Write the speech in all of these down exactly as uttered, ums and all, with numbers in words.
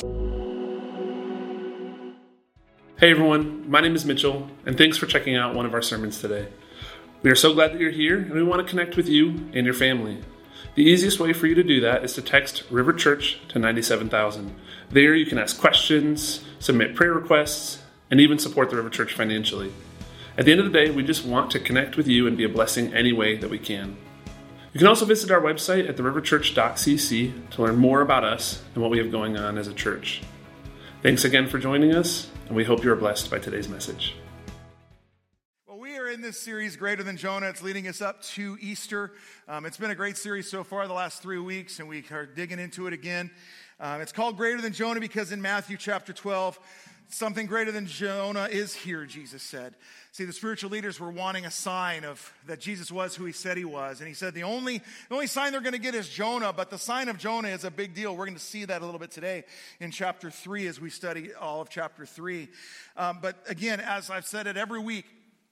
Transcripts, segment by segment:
Hey everyone, my name is Mitchell, and thanks for checking out one of our sermons today. We are so glad that you're here, and we want to connect with you and your family. The easiest way for you to do that is to text River Church to ninety-seven thousand. There you can ask questions, submit prayer requests, and even support the River Church financially. At the end of the day, we just want to connect with you and be a blessing any way that we can. You can also visit our website at the river church dot c c to learn more about us and what we have going on as a church. Thanks again for joining us, and we hope you are blessed by today's message. Well, we are in this series, Greater Than Jonah. It's leading us up to Easter. Um, it's been a great series so far the last three weeks, and we are digging into it again. Um, it's called Greater Than Jonah because in Matthew chapter twelve, something greater than Jonah is here, Jesus said. See, the spiritual leaders were wanting a sign of that Jesus was who he said he was. And he said the only, the only sign they're going to get is Jonah, but the sign of Jonah is a big deal. We're going to see that a little bit today in chapter three as we study all of chapter three. Um, but again, as I've said it every week,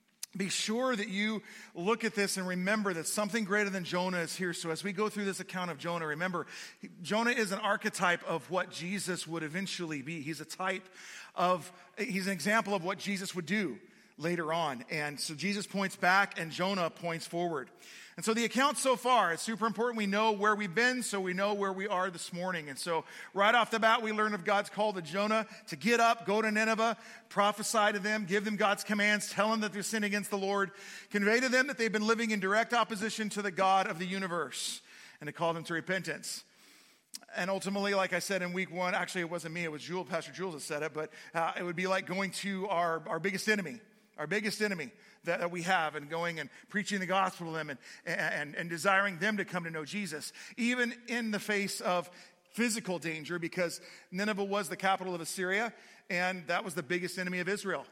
be sure that you look at this and remember that something greater than Jonah is here. So as we go through this account of Jonah, remember, Jonah is an archetype of what Jesus would eventually be. He's a type of, he's an example of what Jesus would do later on. And so Jesus points back and Jonah points forward. And so the account so far, it's super important we know where we've been so we know where we are this morning. And so right off the bat, we learn of God's call to Jonah to get up, go to Nineveh, prophesy to them, give them God's commands, tell them that they're sinning against the Lord, convey to them that they've been living in direct opposition to the God of the universe, and to call them to repentance. And ultimately, like I said in week one, actually it wasn't me, it was Jules, Pastor Jules that said it, but uh, it would be like going to our, our biggest enemy. Our biggest enemy that, that we have, and going and preaching the gospel to them and, and, and desiring them to come to know Jesus, even in the face of physical danger, because Nineveh was the capital of Assyria, and that was the biggest enemy of Israel.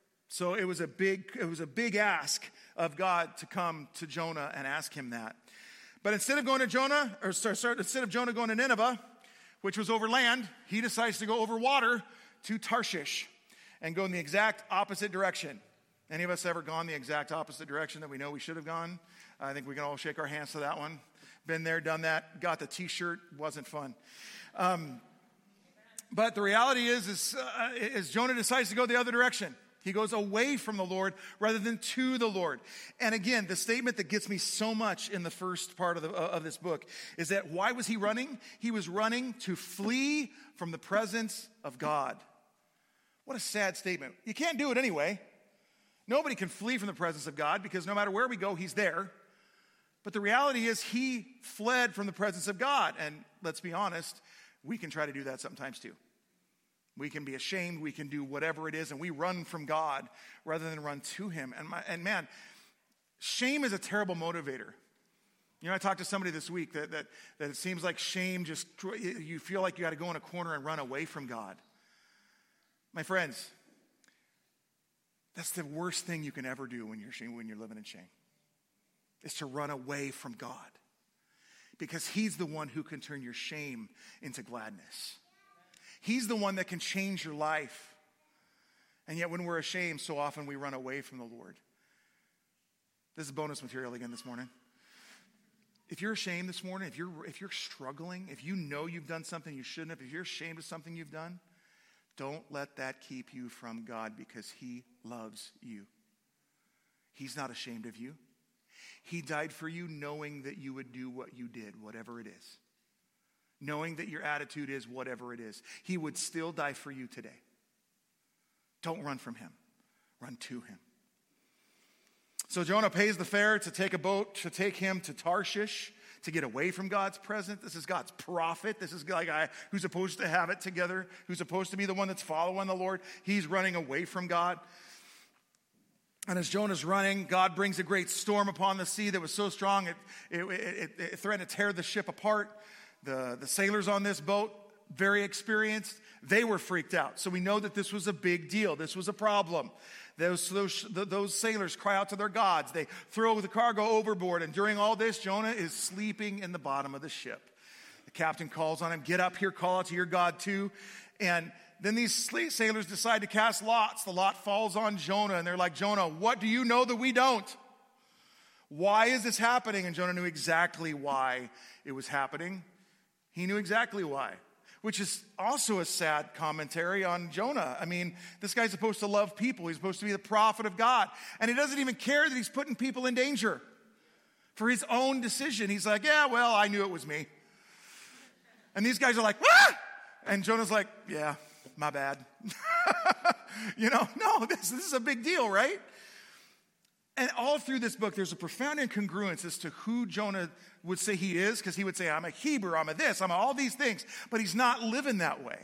So it was a big, it was a big ask of God to come to Jonah and ask him that. But instead of going to Jonah, or sorry, instead of Jonah going to Nineveh, which was over land, he decides to go over water to Tarshish and go in the exact opposite direction. Any of us ever gone the exact opposite direction that we know we should have gone? I think we can all shake our hands to that one. Been there, done that, got the t-shirt, wasn't fun. Um, but the reality is, is, uh, is Jonah decides to go the other direction. He goes away from the Lord rather than to the Lord. And again, the statement that gets me so much in the first part of, the, of this book is that why was he running? He was running to flee from the presence of God. What a sad statement. You can't do it anyway. Nobody can flee from the presence of God because no matter where we go, he's there. But the reality is he fled from the presence of God. And let's be honest, we can try to do that sometimes too. We can be ashamed. We can do whatever it is, and we run from God rather than run to him. And, my, and man, shame is a terrible motivator. You know, I talked to somebody this week that, that, that it seems like shame just, you feel like you got to go in a corner and run away from God. My friends, that's the worst thing you can ever do when you're when you're living in shame, is to run away from God. Because he's the one who can turn your shame into gladness. He's the one that can change your life. And yet when we're ashamed, so often we run away from the Lord. This is bonus material again this morning. If you're ashamed this morning, if you're if you're struggling, if you know you've done something you shouldn't have, if you're ashamed of something you've done, don't let that keep you from God, because he loves you. He's not ashamed of you. He died for you knowing that you would do what you did, whatever it is. Knowing that your attitude is whatever it is. He would still die for you today. Don't run from him. Run to him. So Jonah pays the fare to take a boat to take him to Tarshish, to get away from God's presence. This is God's prophet. This is a guy who's supposed to have it together, who's supposed to be the one that's following the Lord. He's running away from God. And as Jonah's running, God brings a great storm upon the sea that was so strong it, it, it, it threatened to tear the ship apart. The, the sailors on this boat, very experienced, they were freaked out. So we know that this was a big deal. This was a problem. Those, those, those sailors cry out to their gods. They throw the cargo overboard. And during all this, Jonah is sleeping in the bottom of the ship. The captain calls on him, get up here, call out to your God too. And then these sailors decide to cast lots. The lot falls on Jonah. And they're like, Jonah, what do you know that we don't? Why is this happening? And Jonah knew exactly why it was happening. He knew exactly why. which is also a sad commentary on Jonah. I mean, this guy's supposed to love people. He's supposed to be the prophet of God. And he doesn't even care that he's putting people in danger for his own decision. He's like, yeah, well, I knew it was me. And these guys are like, ah! And Jonah's like, yeah, my bad. You know, no, this, this is a big deal, right? And all through this book, there's a profound incongruence as to who Jonah would say he is, because he would say, I'm a Hebrew, I'm a this, I'm a all these things, but he's not living that way.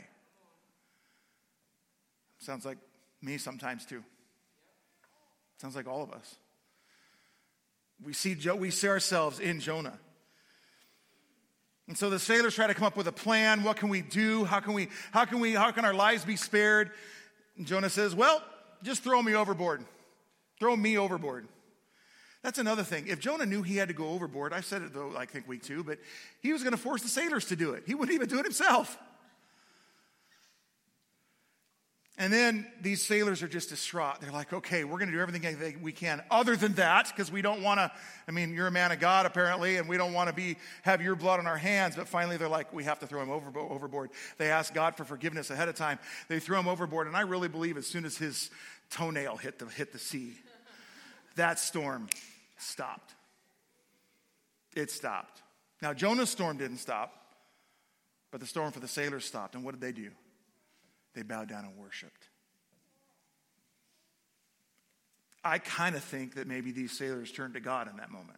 Sounds like me sometimes too. Sounds like all of us. We see, Jo- we see ourselves in Jonah. And so the sailors try to come up with a plan. What can we do? How can we, how can we, how can our lives be spared? And Jonah says, well, just throw me overboard. Throw me overboard. That's another thing. If Jonah knew he had to go overboard, I said it though, I think week two, but he was going to force the sailors to do it. He wouldn't even do it himself. And then these sailors are just distraught. They're like, okay, we're going to do everything we can other than that, because we don't want to, I mean, you're a man of God apparently, and we don't want to be have your blood on our hands. But finally they're like, we have to throw him over, overboard. They ask God for forgiveness ahead of time. They throw him overboard, and I really believe as soon as his toenail hit the, hit the sea, that storm stopped. It stopped. Now, Jonah's storm didn't stop, but the storm for the sailors stopped. And what did they do? They bowed down and worshiped. I kind of think that maybe these sailors turned to God in that moment.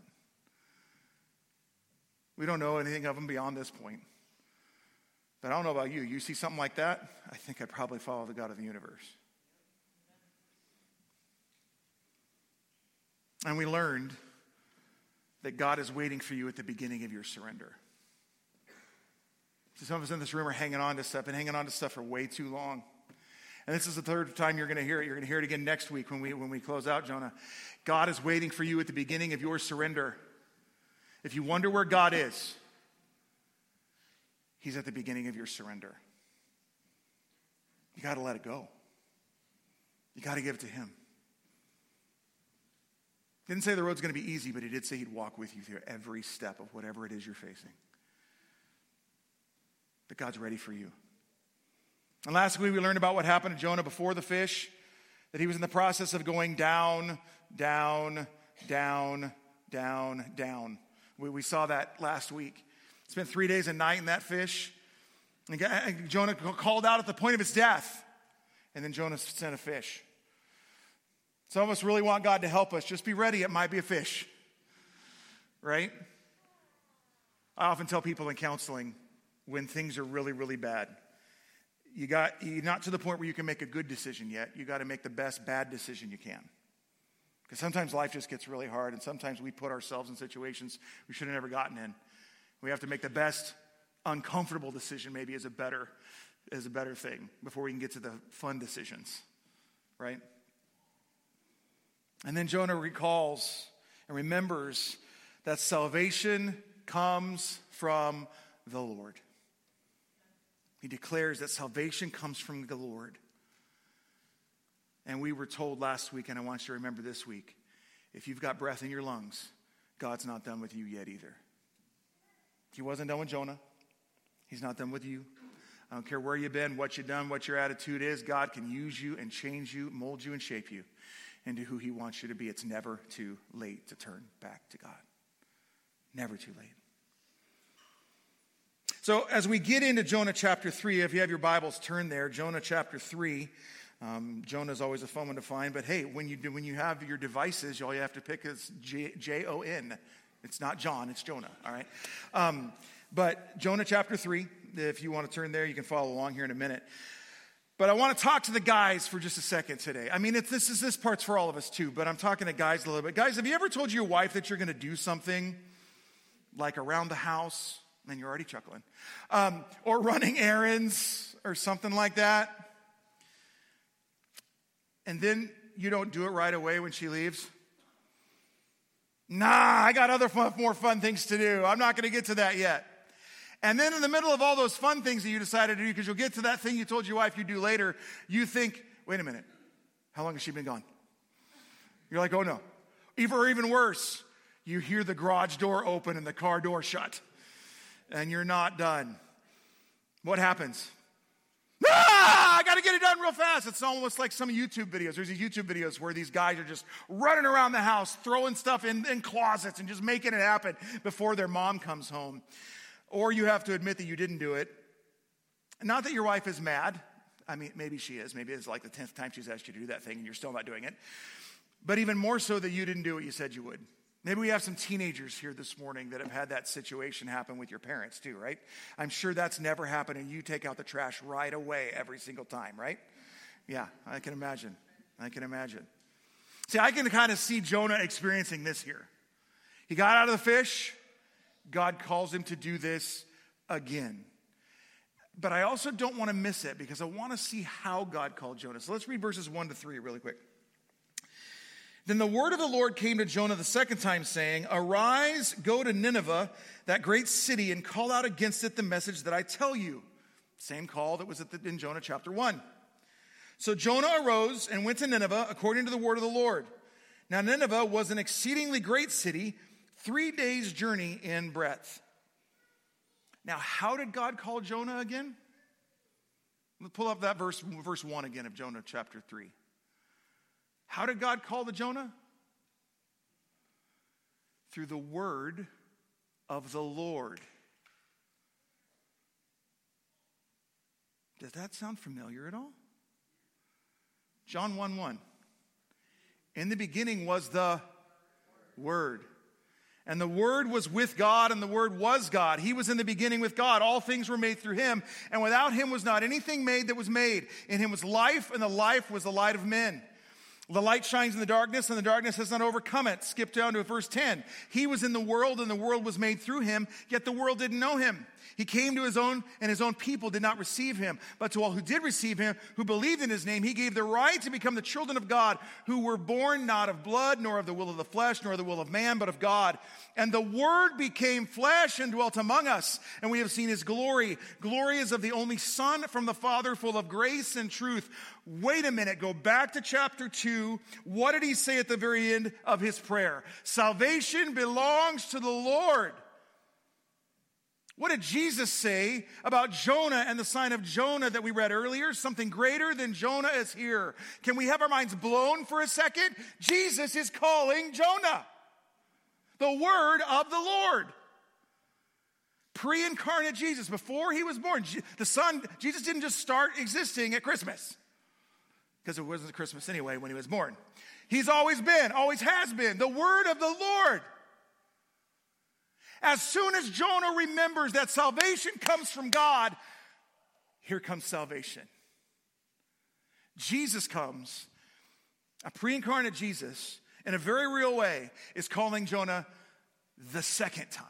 We don't know anything of them beyond this point. But I don't know about you. You see something like that? I think I'd probably follow the God of the universe. And we learned that God is waiting for you at the beginning of your surrender. So some of us in this room are hanging on to stuff and hanging on to stuff for way too long. And this is the third time you're going to hear it. You're going to hear it again next week when we when we close out Jonah. God is waiting for you at the beginning of your surrender. If you wonder where God is, he's at the beginning of your surrender. You got to let it go. You got to give it to him. He didn't say the road's going to be easy, but he did say he'd walk with you through every step of whatever it is you're facing. But God's ready for you. And last week we learned about what happened to Jonah before the fish, that he was in the process of going down, down, down, down, down. We, we saw that last week. Spent three days and night in that fish. And Jonah called out at the point of his death. And then Jonah sent a fish. Some of us really want God to help us. Just be ready. It might be a fish. Right? I often tell people in counseling, when things are really, really bad, you got, you're not to the point where you can make a good decision yet. You got to make the best bad decision you can. Because sometimes life just gets really hard, and sometimes we put ourselves in situations we should have never gotten in. We have to make the best uncomfortable decision maybe is a better, is a better thing before we can get to the fun decisions. Right? And then Jonah recalls and remembers that salvation comes from the Lord. He declares that salvation comes from the Lord. And we were told last week, and I want you to remember this week, if you've got breath in your lungs, God's not done with you yet either. He wasn't done with Jonah. He's not done with you. I don't care where you've been, what you've done, what your attitude is. God can use you and change you, mold you and shape you into who he wants you to be. It's never too late to turn back to God. Never too late. So as we get into Jonah chapter three, if you have your Bibles, turn there. Jonah chapter three. Um, Jonah is always a fun one to find. But hey, when you do, when you have your devices, all you have to pick is J O N. It's not John, it's Jonah, all right? Um, but Jonah chapter three, if you want to turn there, you can follow along here in a minute. But I want to talk to the guys for just a second today. I mean, it's, this is this part's for all of us too, but I'm talking to guys a little bit. Guys, have you ever told your wife that you're going to do something like around the house? And you're already chuckling. Um, or running errands or something like that. And then you don't do it right away when she leaves. Nah, I got other fun, more fun things to do. I'm not going to get to that yet. And then in the middle of all those fun things that you decided to do, because you'll get to that thing you told your wife you'd do later, you think, wait a minute, how long has she been gone? You're like, oh no. Even, or even worse, you hear the garage door open and the car door shut. And you're not done. What happens? Ah, I got to get it done real fast. It's almost like some YouTube videos. There's these YouTube videos where these guys are just running around the house, throwing stuff in, in closets and just making it happen before their mom comes home. Or you have to admit that you didn't do it. Not that your wife is mad. I mean, maybe she is. Maybe it's like the tenth time she's asked you to do that thing and you're still not doing it. But even more so that you didn't do what you said you would. Maybe we have some teenagers here this morning that have had that situation happen with your parents too, right? I'm sure that's never happened and you take out the trash right away every single time, right? Yeah, I can imagine. I can imagine. See, I can kind of see Jonah experiencing this here. He got out of the fish. God calls him to do this again. But I also don't want to miss it because I want to see how God called Jonah. So let's read verses one to three really quick. Then the word of the Lord came to Jonah the second time, saying, "Arise, go to Nineveh, that great city, and call out against it the message that I tell you." Same call that was at the, in Jonah chapter one. So Jonah arose and went to Nineveh according to the word of the Lord. Now Nineveh was an exceedingly great city, three days' journey in breadth. Now, how did God call Jonah again? Let's pull up that verse, verse one again of Jonah chapter three. How did God call to Jonah? Through the word of the Lord. Does that sound familiar at all? John one one. In the beginning was the Word. And the Word was with God, and the Word was God. He was in the beginning with God. All things were made through Him, and without Him was not anything made that was made. In Him was life, and the life was the light of men. The light shines in the darkness, and the darkness has not overcome it. Skip down to verse ten. He was in the world, and the world was made through Him, yet the world didn't know Him. He came to His own, and His own people did not receive Him. But to all who did receive Him, who believed in His name, He gave the right to become the children of God, who were born not of blood, nor of the will of the flesh, nor the will of man, but of God. And the Word became flesh and dwelt among us, and we have seen His glory. Glory is of the only Son from the Father, full of grace and truth. Wait a minute, go back to chapter two. What did He say at the very end of His prayer? Salvation belongs to the Lord. What did Jesus say about Jonah and the sign of Jonah that we read earlier? Something greater than Jonah is here. Can we have our minds blown for a second? Jesus is calling Jonah. The word of the Lord. Pre-incarnate Jesus, before He was born. The Son, Jesus didn't just start existing at Christmas. Because it wasn't Christmas anyway when He was born. He's always been, always has been, the word of the Lord. As soon as Jonah remembers that salvation comes from God, here comes salvation. Jesus comes, a pre-incarnate Jesus, in a very real way, is calling Jonah the second time.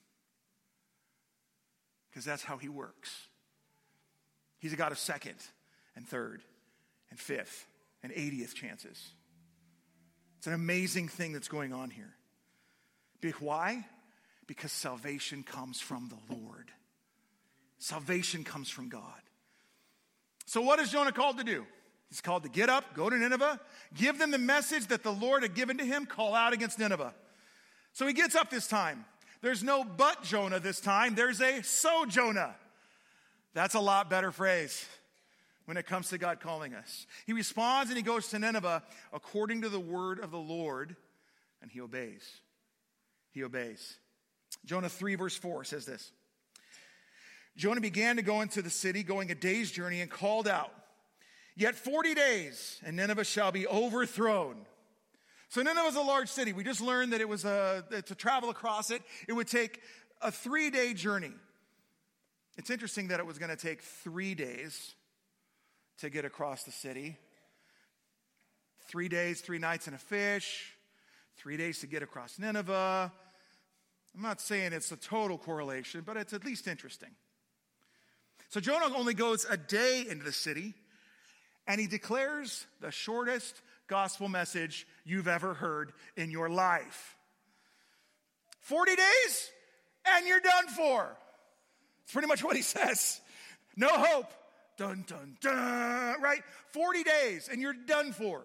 Because that's how He works. He's a God of second and third and fifth and eightieth chances. It's an amazing thing that's going on here. Why? Because salvation comes from the Lord. Salvation comes from God. So what is Jonah called to do? He's called to get up, go to Nineveh, give them the message that the Lord had given to him, call out against Nineveh. So he gets up this time. There's no but Jonah this time. There's a so Jonah. That's a lot better phrase when it comes to God calling us. He responds and he goes to Nineveh according to the word of the Lord, and he obeys. He obeys. Jonah three verse four says this. Jonah began to go into the city, going a day's journey, and called out, "Yet forty days, and Nineveh shall be overthrown." So Nineveh is a large city. We just learned that it was a, to travel across it, it would take a three-day journey. It's interesting that it was going to take three days to get across the city. Three days, three nights in a fish, three days to get across Nineveh. I'm not saying it's a total correlation, but it's at least interesting. So Jonah only goes a day into the city, and he declares the shortest gospel message you've ever heard in your life. forty days, and you're done for. It's pretty much what he says. No hope. Dun, dun, dun, right? forty days, and you're done for.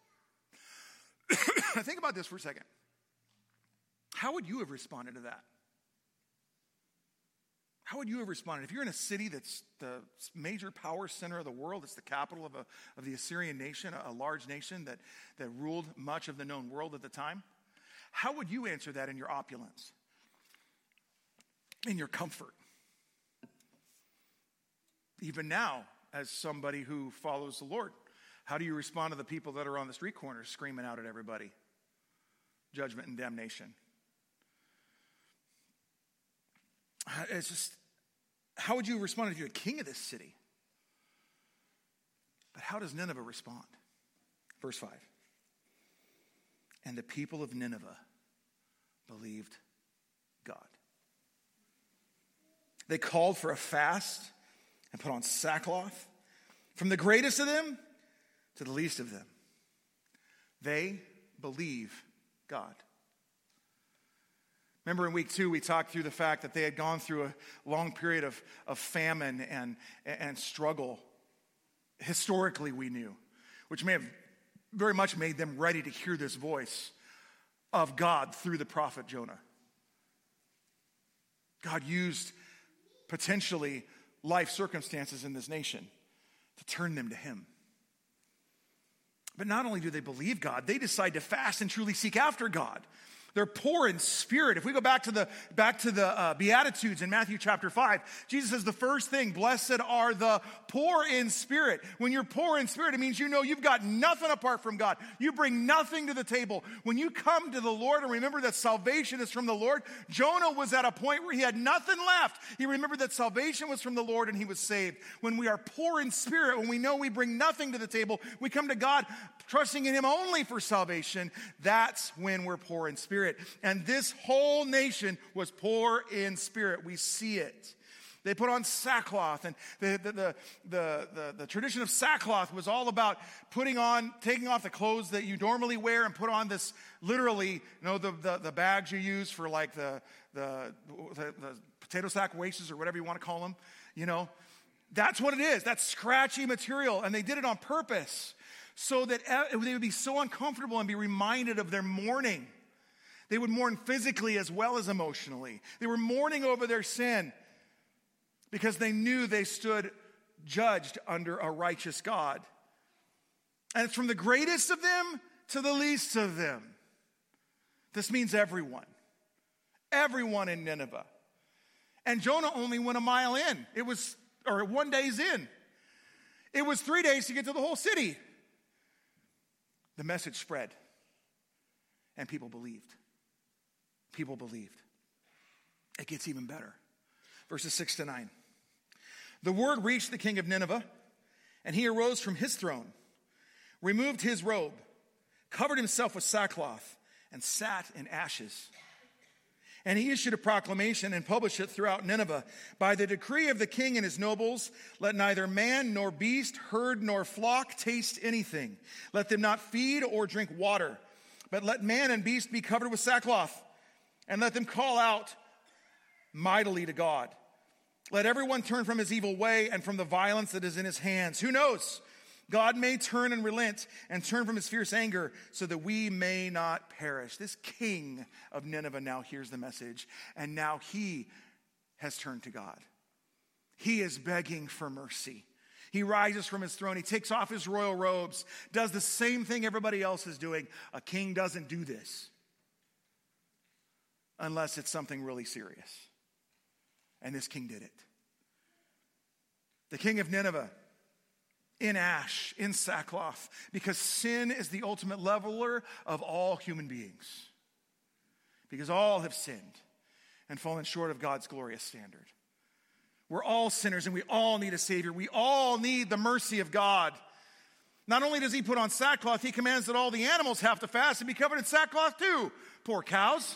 Think about this for a second. How would you have responded to that? How would you have responded? If you're in a city that's the major power center of the world, it's the capital of, a, of the Assyrian nation, a large nation that, that ruled much of the known world at the time, how would you answer that in your opulence, in your comfort? Even now, as somebody who follows the Lord, how do you respond to the people that are on the street corners screaming out at everybody? Judgment and damnation. It's just, how would you respond if you're the king of this city? But how does Nineveh respond? Verse five. And the people of Nineveh believed God. They called for a fast and put on sackcloth, from the greatest of them to the least of them. They believe God. Remember in week two, we talked through the fact that they had gone through a long period of, of famine and, and struggle. Historically, we knew, which may have very much made them ready to hear this voice of God through the prophet Jonah. God used potentially life circumstances in this nation to turn them to him. But not only do they believe God, they decide to fast and truly seek after God. They're poor in spirit. If we go back to the back to the uh, Beatitudes in Matthew chapter five, Jesus says the first thing, blessed are the poor in spirit. When you're poor in spirit, it means you know you've got nothing apart from God. You bring nothing to the table. When you come to the Lord and remember that salvation is from the Lord, Jonah was at a point where he had nothing left. He remembered that salvation was from the Lord and he was saved. When we are poor in spirit, when we know we bring nothing to the table, we come to God trusting in him only for salvation. That's when we're poor in spirit. And this whole nation was poor in spirit. We see it. They put on sackcloth, and the, the, the, the, the, the tradition of sackcloth was all about putting on, taking off the clothes that you normally wear and put on this, literally, you know, the, the, the bags you use for like the, the, the, the potato sack waists or whatever you want to call them, you know. That's what it is. That's scratchy material, and they did it on purpose so that they would be so uncomfortable and be reminded of their mourning. They would mourn physically as well as emotionally. They were mourning over their sin because they knew they stood judged under a righteous God. And it's from the greatest of them to the least of them. This means everyone. Everyone in Nineveh. And Jonah only went a mile in. It was, or one day's in. It was three days to get to the whole city. The message spread. And people believed. People believed. It gets even better. Verses six to nine. The word reached the king of Nineveh, and he arose from his throne, removed his robe, covered himself with sackcloth, and sat in ashes. And he issued a proclamation and published it throughout Nineveh. By the decree of the king and his nobles, let neither man nor beast, herd nor flock taste anything. Let them not feed or drink water, but let man and beast be covered with sackcloth. And let them call out mightily to God. Let everyone turn from his evil way and from the violence that is in his hands. Who knows? God may turn and relent and turn from his fierce anger so that we may not perish. This king of Nineveh now hears the message, and now he has turned to God. He is begging for mercy. He rises from his throne. He takes off his royal robes, does the same thing everybody else is doing. A king doesn't do this. Unless it's something really serious. And this king did it. The king of Nineveh, in ash, in sackcloth, because sin is the ultimate leveler of all human beings. Because all have sinned and fallen short of God's glorious standard. We're all sinners and we all need a Savior. We all need the mercy of God. Not only does he put on sackcloth, he commands that all the animals have to fast and be covered in sackcloth too. Poor cows.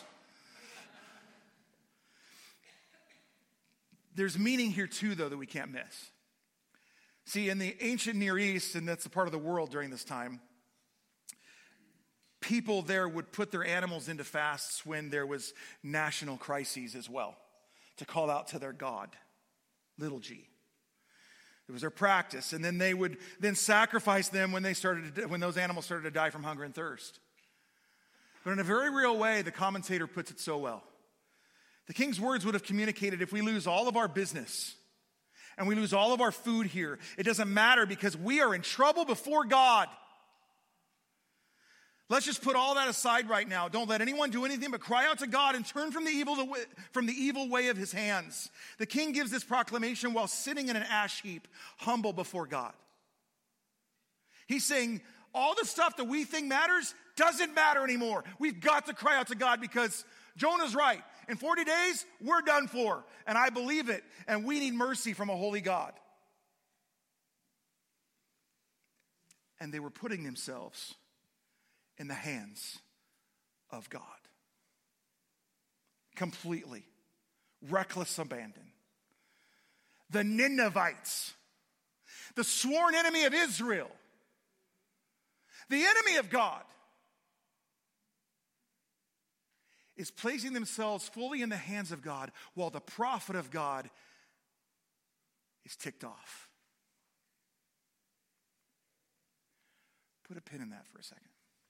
There's meaning here too, though, that we can't miss. See, in the ancient Near East, and that's a part of the world during this time, people there would put their animals into fasts when there was national crises as well, to call out to their God, little g. It was their practice, and then they would then sacrifice them when they started to, when those animals started to die from hunger and thirst. But in a very real way, the commentator puts it so well. The king's words would have communicated, if we lose all of our business and we lose all of our food here, it doesn't matter because we are in trouble before God. Let's just put all that aside right now. Don't let anyone do anything but cry out to God and turn from the evil to, from the evil way of his hands. The king gives this proclamation while sitting in an ash heap, humble before God. He's saying, all the stuff that we think matters doesn't matter anymore. We've got to cry out to God because Jonah's right. In forty days, we're done for. And I believe it. And we need mercy from a holy God. And they were putting themselves in the hands of God. Completely. Reckless abandon. The Ninevites, the sworn enemy of Israel, the enemy of God, is placing themselves fully in the hands of God while the prophet of God is ticked off. Put a pin in that for a second.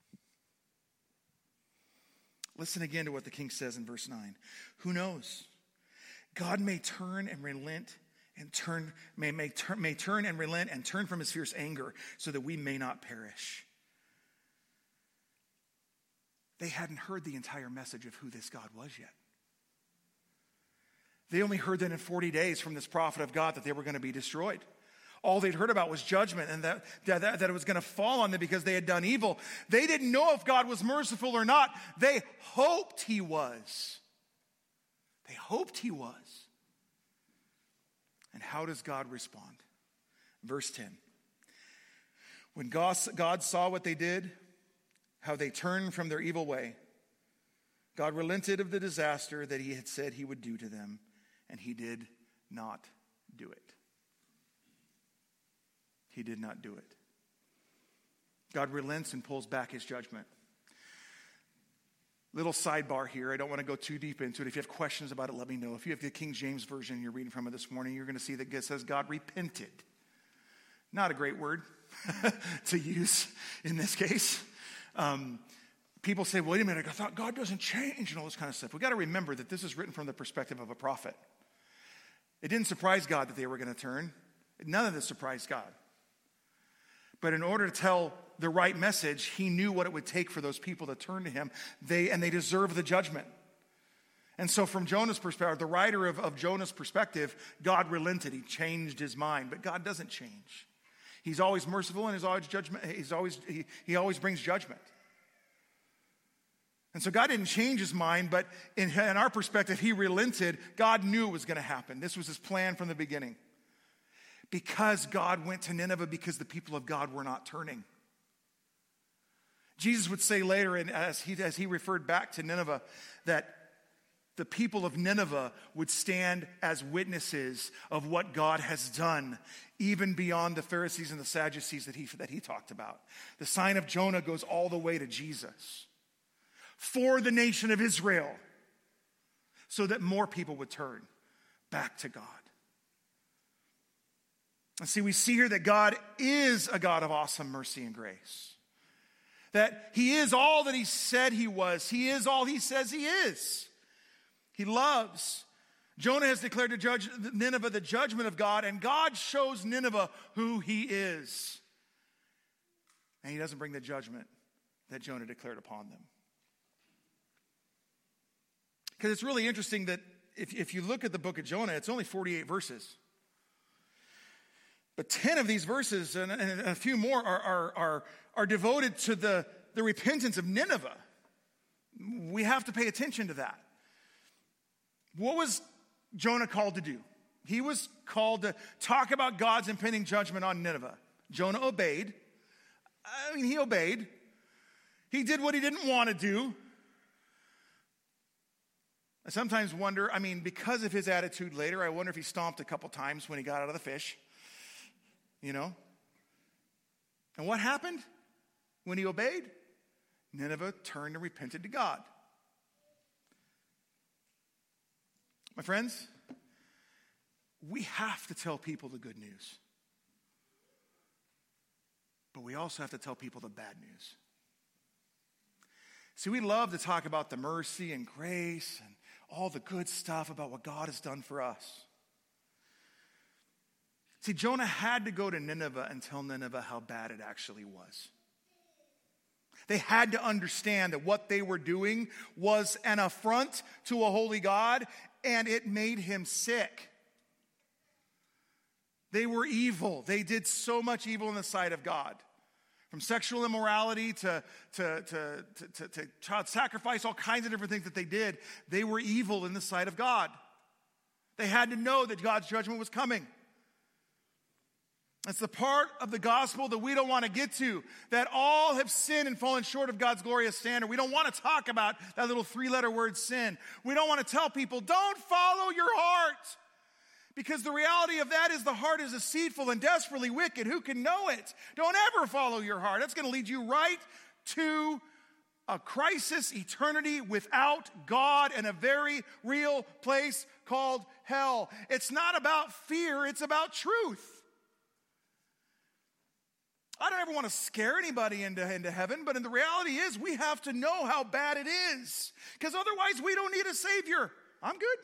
Listen again to what the king says in verse nine. Who knows? God may turn and relent and turn, may, may, turn, may turn and relent and turn from his fierce anger so that we may not perish. They hadn't heard the entire message of who this God was yet. They only heard that in forty days from this prophet of God that they were going to be destroyed. All they'd heard about was judgment and that, that, that it was going to fall on them because they had done evil. They didn't know if God was merciful or not. They hoped he was. They hoped he was. And how does God respond? Verse ten. When God, God saw what they did, how they turned from their evil way, God relented of the disaster that he had said he would do to them, and he did not do it. He did not do it. God relents and pulls back his judgment. Little sidebar here. I don't want to go too deep into it. If you have questions about it, let me know. If you have the King James Version you're reading from it this morning, you're going to see that it says God repented. Not a great word to use in this case. Um, people say, wait a minute, I thought God doesn't change and all this kind of stuff. We've got to remember that this is written from the perspective of a prophet. It didn't surprise God that they were going to turn. None of this surprised God. But in order to tell the right message, he knew what it would take for those people to turn to him. They and they deserve the judgment. And so from Jonah's perspective, the writer of, of Jonah's perspective, God relented. He changed his mind. But God doesn't change. He's always merciful and he's always judgment. He's always he, he always brings judgment. And so God didn't change his mind, but in, in our perspective, he relented. God knew it was going to happen. This was his plan from the beginning. Because God went to Nineveh because the people of God were not turning. Jesus would say later, and as he, as he referred back to Nineveh, that the people of Nineveh would stand as witnesses of what God has done, even beyond the Pharisees and the Sadducees that he, that he talked about. The sign of Jonah goes all the way to Jesus for the nation of Israel so that more people would turn back to God. And see, we see here that God is a God of awesome mercy and grace. That he is all that he said he was. He is all he says he is. He loves. Jonah has declared to judge Nineveh the judgment of God, and God shows Nineveh who he is. And he doesn't bring the judgment that Jonah declared upon them. Because it's really interesting that if, if you look at the book of Jonah, it's only forty-eight verses. But ten of these verses and, and a few more are, are, are, are devoted to the, the repentance of Nineveh. We have to pay attention to that. What was Jonah called to do? He was called to talk about God's impending judgment on Nineveh. Jonah obeyed. I mean, he obeyed. He did what he didn't want to do. I sometimes wonder, I mean, because of his attitude later, I wonder if he stomped a couple times when he got out of the fish. You know? And what happened when he obeyed? Nineveh turned and repented to God. My friends, we have to tell people the good news. But we also have to tell people the bad news. See, we love to talk about the mercy and grace and all the good stuff about what God has done for us. See, Jonah had to go to Nineveh and tell Nineveh how bad it actually was. They had to understand that what they were doing was an affront to a holy God, and it made him sick. They were evil. They did so much evil in the sight of God. From sexual immorality to, to, to, to, to, to child sacrifice, all kinds of different things that they did. They were evil in the sight of God. They had to know that God's judgment was coming. It's the part of the gospel that we don't want to get to, that all have sinned and fallen short of God's glorious standard. We don't want to talk about that little three-letter word, sin. We don't want to tell people, don't follow your heart. Because the reality of that is the heart is deceitful and desperately wicked. Who can know it? Don't ever follow your heart. That's going to lead you right to a crisis, eternity without God, and a very real place called hell. It's not about fear, it's about truth. I don't ever want to scare anybody into, into heaven, but in the reality is we have to know how bad it is. Because otherwise we don't need a Savior. I'm good.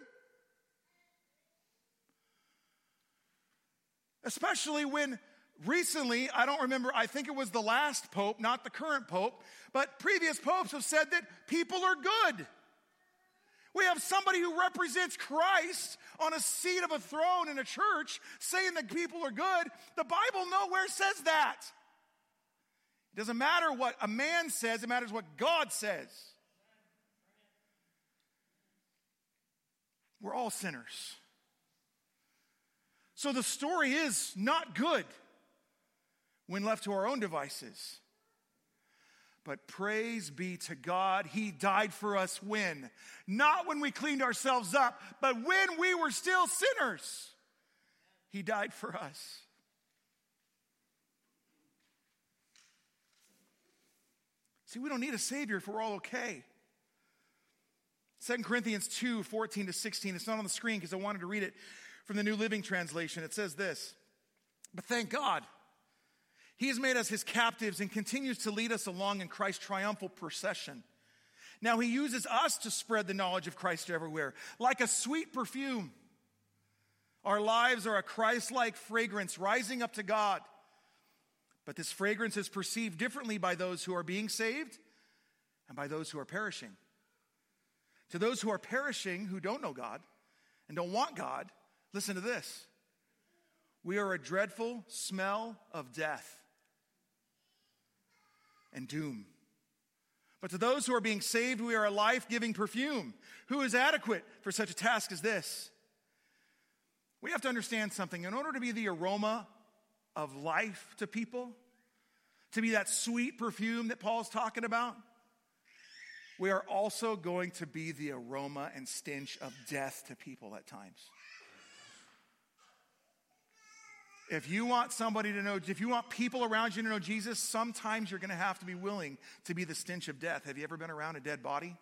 Especially when recently, I don't remember, I think it was the last pope, not the current pope, but previous popes have said that people are good. We have somebody who represents Christ on a seat of a throne in a church saying that people are good. The Bible nowhere says that. It doesn't matter what a man says, it matters what God says. We're all sinners. So the story is not good when left to our own devices. But praise be to God, He died for us when? Not when we cleaned ourselves up, but when we were still sinners. He died for us. See, we don't need a Savior if we're all okay. Second Corinthians two, fourteen to sixteen. It's not on the screen because I wanted to read it from the New Living Translation. It says this: but thank God, He has made us His captives and continues to lead us along in Christ's triumphal procession. Now He uses us to spread the knowledge of Christ everywhere, like a sweet perfume. Our lives are a Christ-like fragrance rising up to God. But this fragrance is perceived differently by those who are being saved and by those who are perishing. To those who are perishing, who don't know God and don't want God, listen to this: we are a dreadful smell of death and doom. But to those who are being saved, we are a life-giving perfume. Who is adequate for such a task as this? We have to understand something. In order to be the aroma of life to people, to be that sweet perfume that Paul's talking about, we are also going to be the aroma and stench of death to people at times. If you want somebody to know, if you want people around you to know Jesus, sometimes you're going to have to be willing to be the stench of death. Have you ever been around a dead body?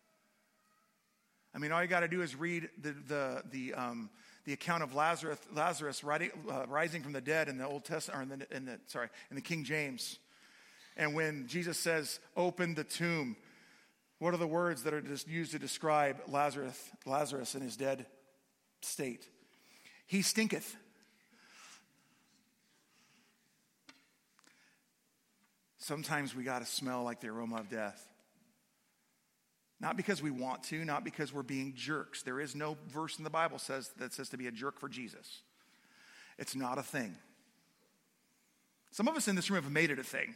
I mean, all you got to do is read the the the um, the account of Lazarus Lazarus riding, uh, rising from the dead in the Old Testament, or in the, in the sorry in the King James, and when Jesus says, "Open the tomb," what are the words that are just used to describe Lazarus Lazarus in his dead state? He stinketh. Sometimes we got to smell like the aroma of death. Not because we want to, not because we're being jerks. There is no verse in the Bible says that says to be a jerk for Jesus. It's not a thing. Some of us in this room have made it a thing.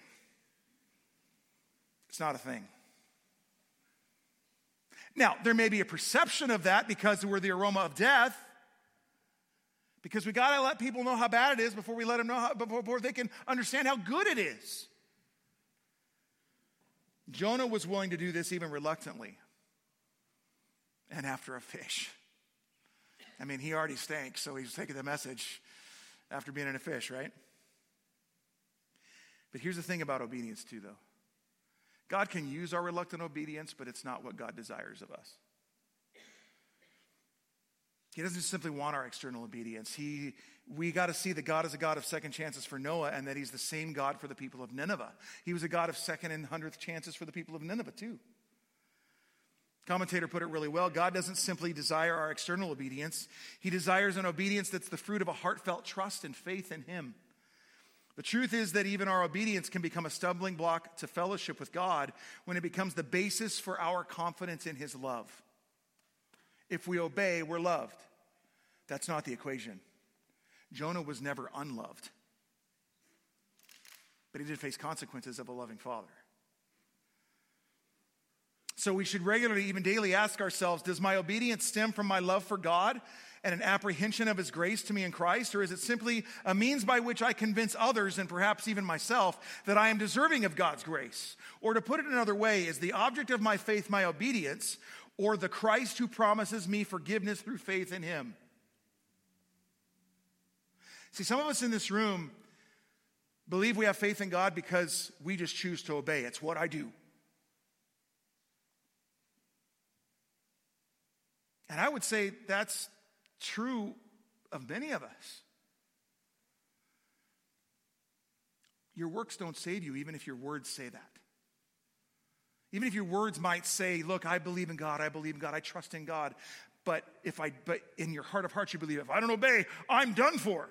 It's not a thing. Now, there may be a perception of that because we're the aroma of death. Because we got to let people know how bad it is before we let them know how, before they can understand how good it is. Jonah was willing to do this even reluctantly. And after a fish. I mean, he already stank, so he's taking the message after being in a fish, right? But here's the thing about obedience too, though. God can use our reluctant obedience, but it's not what God desires of us. He doesn't just simply want our external obedience. He, we got to see that God is a God of second chances for Noah, and that He's the same God for the people of Nineveh. He was a God of second and hundredth chances for the people of Nineveh too. Commentator put it really well. God doesn't simply desire our external obedience. He desires an obedience that's the fruit of a heartfelt trust and faith in him. The truth is that even our obedience can become a stumbling block to fellowship with God when it becomes the basis for our confidence in his love. If we obey, we're loved. That's not the equation. Jonah was never unloved, but he did face consequences of a loving father. So we should regularly, even daily, ask ourselves, does my obedience stem from my love for God and an apprehension of his grace to me in Christ? Or is it simply a means by which I convince others, and perhaps even myself, that I am deserving of God's grace? Or to put it another way, is the object of my faith my obedience, or the Christ who promises me forgiveness through faith in him? See, some of us in this room believe we have faith in God because we just choose to obey. It's what I do. And I would say that's true of many of us. Your works don't save you, even if your words say that. Even if your words might say, look, I believe in God, I believe in God, I trust in God. But if I but in your heart of hearts you believe, if I don't obey, I'm done for.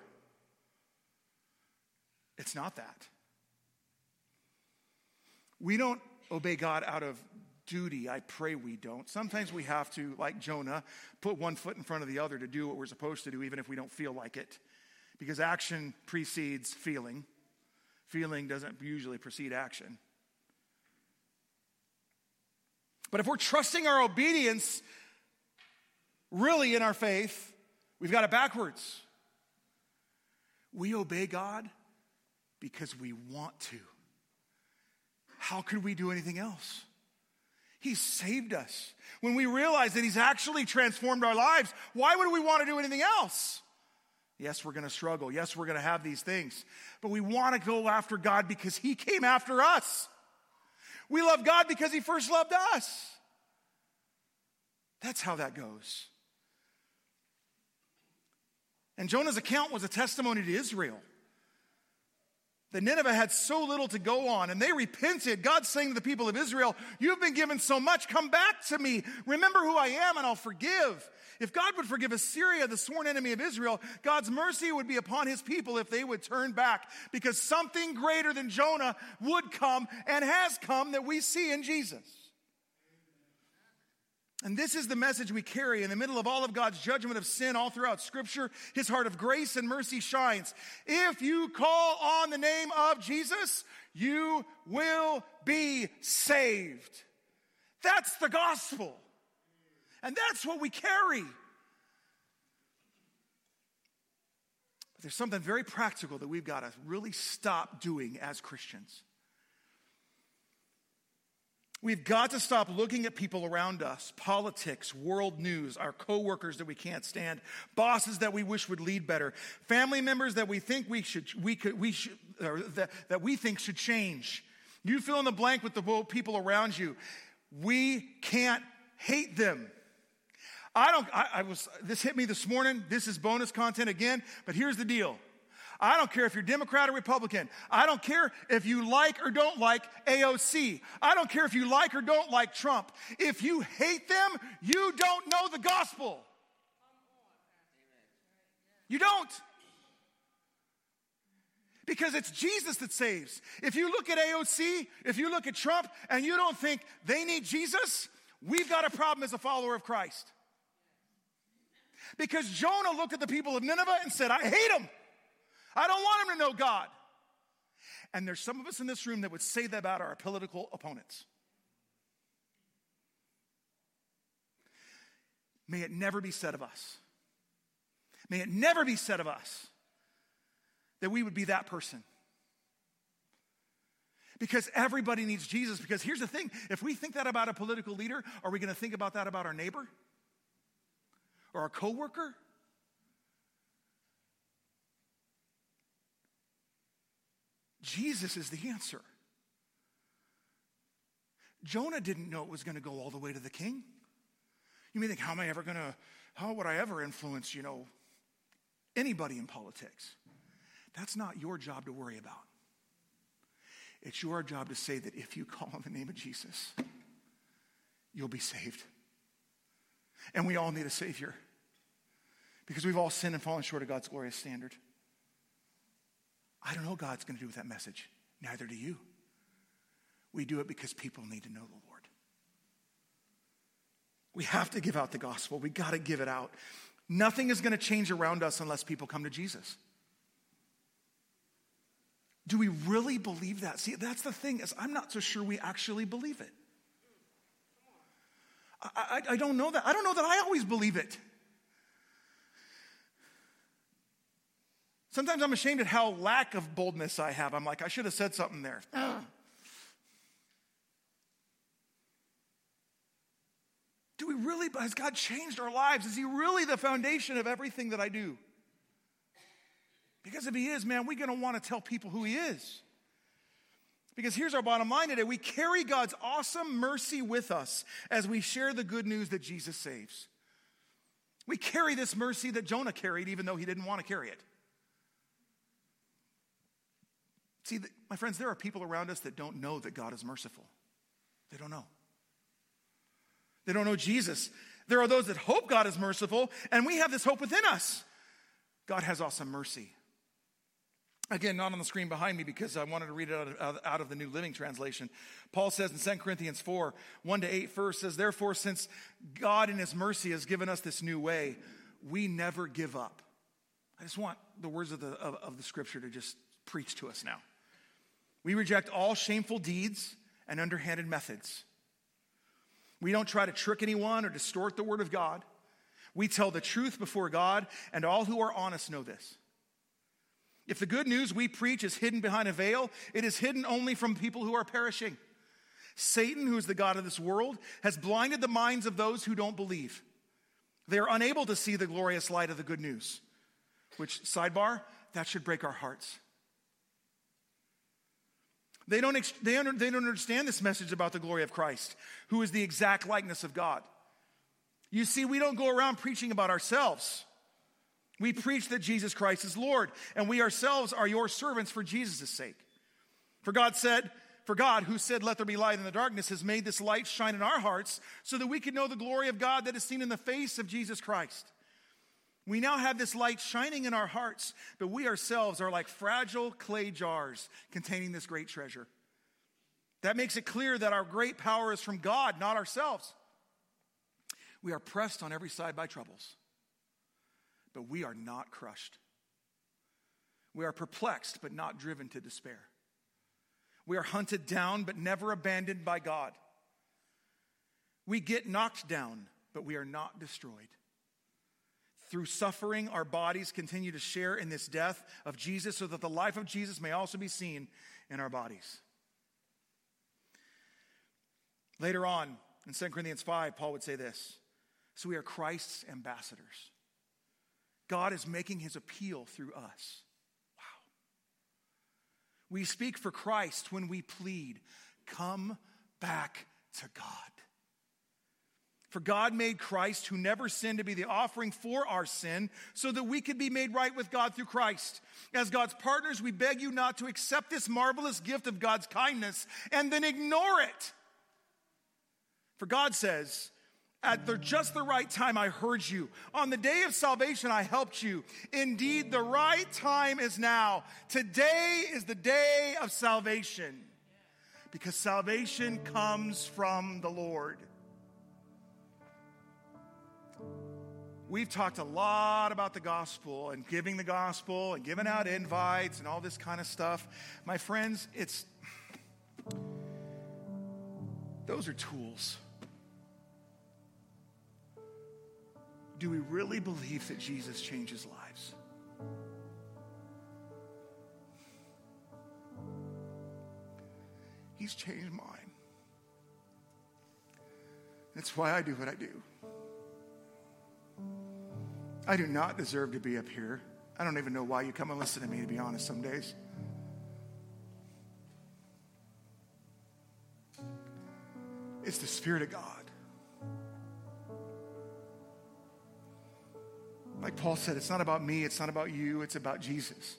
It's not that. We don't obey God out of duty. I pray we don't. Sometimes we have to, like Jonah, put one foot in front of the other to do what we're supposed to do, even if we don't feel like it. Because action precedes feeling. Feeling doesn't usually precede action. But if we're trusting our obedience really in our faith, we've got it backwards. We obey God because we want to. How could we do anything else? He's saved us. When we realize that he's actually transformed our lives, why would we want to do anything else? Yes, we're going to struggle. Yes, we're going to have these things. But we want to go after God because he came after us. We love God because he first loved us. That's how that goes. And Jonah's account was a testimony to Israel. The Nineveh had so little to go on, and they repented. God's saying to the people of Israel, you've been given so much, come back to me. Remember who I am, and I'll forgive. If God would forgive Assyria, the sworn enemy of Israel, God's mercy would be upon his people if they would turn back, because something greater than Jonah would come and has come that we see in Jesus. And this is the message we carry. In the middle of all of God's judgment of sin all throughout Scripture, his heart of grace and mercy shines. If you call on the name of Jesus, you will be saved. That's the gospel. And that's what we carry. But there's something very practical that we've got to really stop doing as Christians. We've got to stop looking at people around us, politics, world news, our coworkers that we can't stand, bosses that we wish would lead better, family members that we think we should, we could, we should, or that, that we think should change. You fill in the blank with the people around you. We can't hate them. I don't, I, I was, this hit me this morning. This is bonus content again, but here's the deal. I don't care if you're Democrat or Republican. I don't care if you like or don't like A O C. I don't care if you like or don't like Trump. If you hate them, you don't know the gospel. You don't. Because it's Jesus that saves. If you look at A O C, if you look at Trump, and you don't think they need Jesus, we've got a problem as a follower of Christ. Because Jonah looked at the people of Nineveh and said, I hate them. I don't want them to know God. And there's some of us in this room that would say that about our political opponents. May it never be said of us. May it never be said of us that we would be that person. Because everybody needs Jesus. Because here's the thing. If we think that about a political leader, are we going to think about that about our neighbor? Or our coworker? Jesus is the answer. Jonah didn't know it was going to go all the way to the king. You may think, how am I ever going to, how would I ever influence, you know, anybody in politics? That's not your job to worry about. It's your job to say that if you call on the name of Jesus, you'll be saved. And we all need a Savior. Because we've all sinned and fallen short of God's glorious standard. I don't know what God's going to do with that message. Neither do you. We do it because people need to know the Lord. We have to give out the gospel. We got to give it out. Nothing is going to change around us unless people come to Jesus. Do we really believe that? See, that's the thing, is I'm not so sure we actually believe it. I, I, I don't know that. I don't know that I always believe it. Sometimes I'm ashamed at how lack of boldness I have. I'm like, I should have said something there. Do we really, has God changed our lives? Is he really the foundation of everything that I do? Because if he is, man, we're going to want to tell people who he is. Because here's our bottom line today. We carry God's awesome mercy with us as we share the good news that Jesus saves. We carry this mercy that Jonah carried even though he didn't want to carry it. See, my friends, there are people around us that don't know that God is merciful. They don't know. They don't know Jesus. There are those that hope God is merciful, and we have this hope within us. God has awesome mercy. Again, not on the screen behind me because I wanted to read it out of, out of the New Living Translation. Paul says in Second Corinthians four, one to eight first says, therefore, since God in his mercy has given us this new way, we never give up. I just want the words of the, of, of the scripture to just preach to us now. We reject all shameful deeds and underhanded methods. We don't try to trick anyone or distort the word of God. We tell the truth before God, and all who are honest know this. If the good news we preach is hidden behind a veil, it is hidden only from people who are perishing. Satan, who is the god of this world, has blinded the minds of those who don't believe. They are unable to see the glorious light of the good news. Which, sidebar, that should break our hearts. They don't, they, under, they don't understand this message about the glory of Christ, who is the exact likeness of God. You see, we don't go around preaching about ourselves. We preach that Jesus Christ is Lord, and we ourselves are your servants for Jesus' sake. For God said, for God, who said, let there be light in the darkness, has made this light shine in our hearts so that we can know the glory of God that is seen in the face of Jesus Christ. We now have this light shining in our hearts, but we ourselves are like fragile clay jars containing this great treasure. That makes it clear that our great power is from God, not ourselves. We are pressed on every side by troubles, but we are not crushed. We are perplexed, but not driven to despair. We are hunted down, but never abandoned by God. We get knocked down, but we are not destroyed. Through suffering, our bodies continue to share in this death of Jesus so that the life of Jesus may also be seen in our bodies. Later on, in Second Corinthians five, Paul would say this, so we are Christ's ambassadors. God is making his appeal through us. Wow. We speak for Christ when we plead, come back to God. For God made Christ, who never sinned, to be the offering for our sin so that we could be made right with God through Christ. As God's partners, we beg you not to accept this marvelous gift of God's kindness and then ignore it. For God says, at the, just the right time I heard you. On the day of salvation I helped you. Indeed, the right time is now. Today is the day of salvation. Because salvation comes from the Lord. We've talked a lot about the gospel and giving the gospel and giving out invites and all this kind of stuff. My friends, it's, those are tools. Do we really believe that Jesus changes lives? He's changed mine. That's why I do what I do. I do not deserve to be up here. I don't even know why you come and listen to me, to be honest, some days. It's the Spirit of God. Like Paul said, it's not about me, it's not about you, it's about Jesus.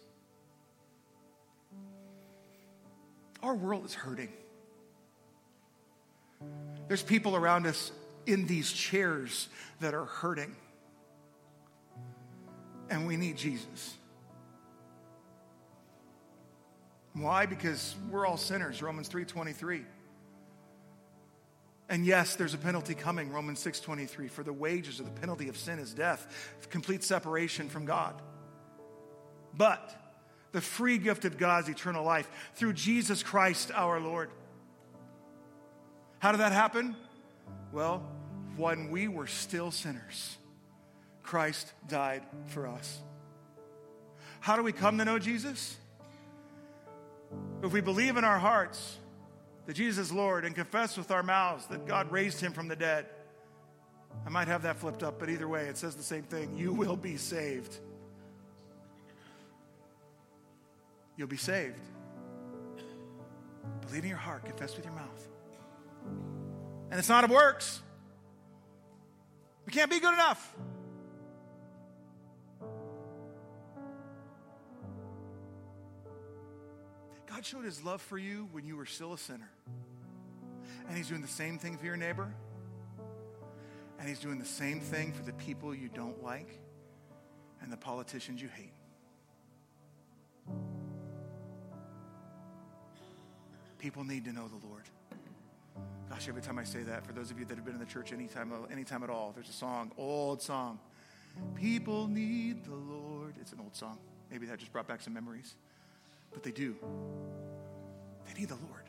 Our world is hurting. There's people around us in these chairs that are hurting. And we need Jesus. Why? Because we're all sinners, Romans three twenty-three. And yes, there's a penalty coming, Romans six twenty-three. For the wages or the penalty of sin is death, complete separation from God. But the free gift of God is eternal life through Jesus Christ our Lord. How did that happen? Well, when we were still sinners, Christ died for us. How do we come to know Jesus? If we believe in our hearts that Jesus is Lord and confess with our mouths that God raised him from the dead. I might have that flipped up, but either way, it says the same thing. You will be saved. You'll be saved. Believe in your heart, confess with your mouth. And it's not of works. We can't be good enough. God showed his love for you when you were still a sinner. And he's doing the same thing for your neighbor. And he's doing the same thing for the people you don't like and the politicians you hate. People need to know the Lord. Gosh, every time I say that, for those of you that have been in the church anytime, anytime at all, there's a song, old song. People need the Lord. It's an old song. Maybe that just brought back some memories. But they do. They need the Lord.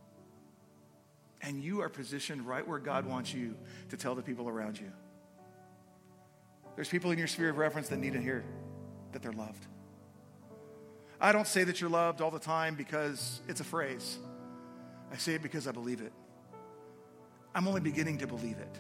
And you are positioned right where God wants you to tell the people around you. There's people in your sphere of reference that need to hear that they're loved. I don't say that you're loved all the time because it's a phrase. I say it because I believe it. I'm only beginning to believe it.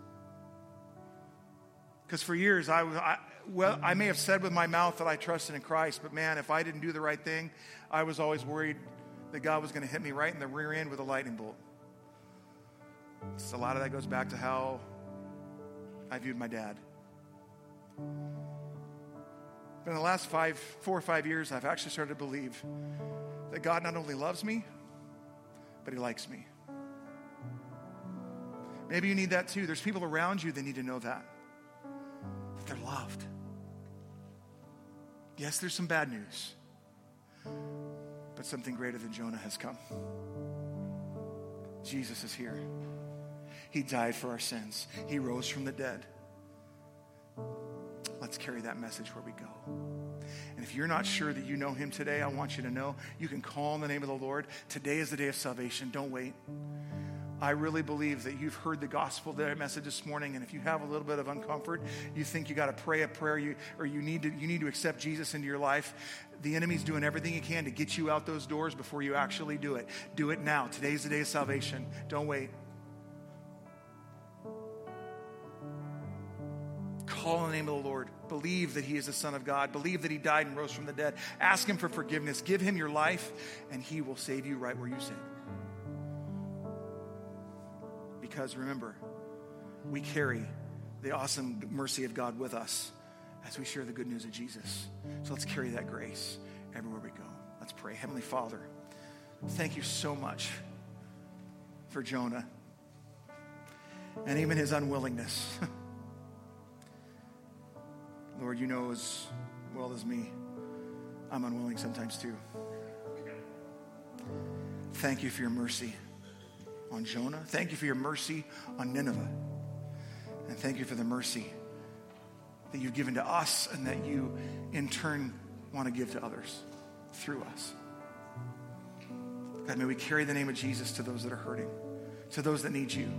Because for years, I, I well, I may have said with my mouth that I trusted in Christ, but man, if I didn't do the right thing, I was always worried that God was going to hit me right in the rear end with a lightning bolt. So a lot of that goes back to how I viewed my dad. But in the last five, four or five years, I've actually started to believe that God not only loves me, but he likes me. Maybe you need that too. There's people around you that need to know that. That they're loved. Yes, there's some bad news. But something greater than Jonah has come. Jesus is here. He died for our sins. He rose from the dead. Let's carry that message where we go. And if you're not sure that you know him today, I want you to know you can call on the name of the Lord. Today is the day of salvation. Don't wait. I really believe that you've heard the gospel message this morning, and if you have a little bit of uncomfort, you think you got to pray a prayer, you, or you need to you need to accept Jesus into your life, the enemy's doing everything he can to get you out those doors before you actually do it. Do it now. Today's the day of salvation. Don't wait. Call on the name of the Lord. Believe that he is the Son of God. Believe that he died and rose from the dead. Ask him for forgiveness. Give him your life, and he will save you right where you sit. Because remember, we carry the awesome mercy of God with us as we share the good news of Jesus. So let's carry that grace everywhere we go. Let's pray. Heavenly Father, thank you so much for Jonah and even his unwillingness. Lord, you know as well as me, I'm unwilling sometimes too. Thank you for your mercy on Jonah. Thank you for your mercy on Nineveh. And thank you for the mercy that you've given to us and that you in turn want to give to others through us. God, may we carry the name of Jesus to those that are hurting, to those that need you.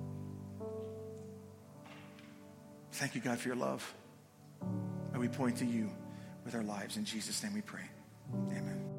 Thank you, God, for your love. And we point to you with our lives. In Jesus' name we pray. Amen.